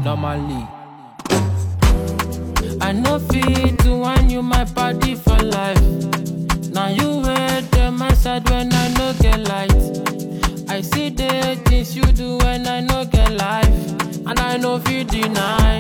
normally. I know fit to want you my party for life. Now you wait on my side when I no get light. I see the things you do when I no get life, and I know fit deny.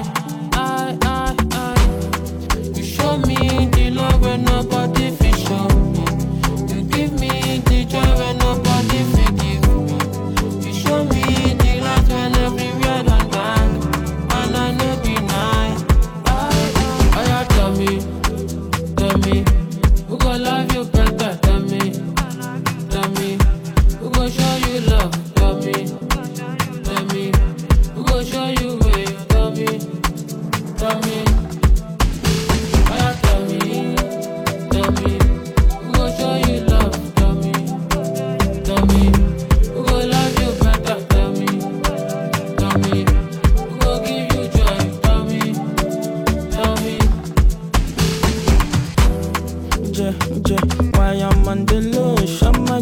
You show me the love when nobody fit show me. You give me the joy when nobody fit give me. You show me the light when everywhere done gone, and I know be nice. Oh yeah, tell me, who gon' love you better? Tell me, who gon' show you love? Tell me, who gon' show you way? Tell me. Oh yeah, tell me, who gon' show you love? Tell me, who gon' love you better? Tell me, who gon' give you joy? Tell me. Why I'm on the low, shama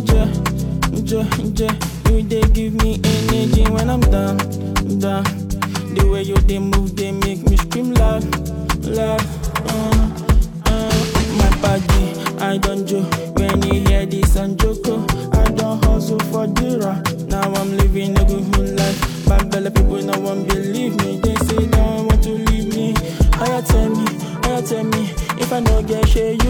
you they give me energy when I'm down. The way you they move, they make me scream loud. My body, I don't joke. When you hear this and joko, I don't hustle for dira. Now I'm living a good life. Bad belly people no one believe me. They say they don't want to leave me. Tell me, if I don't get share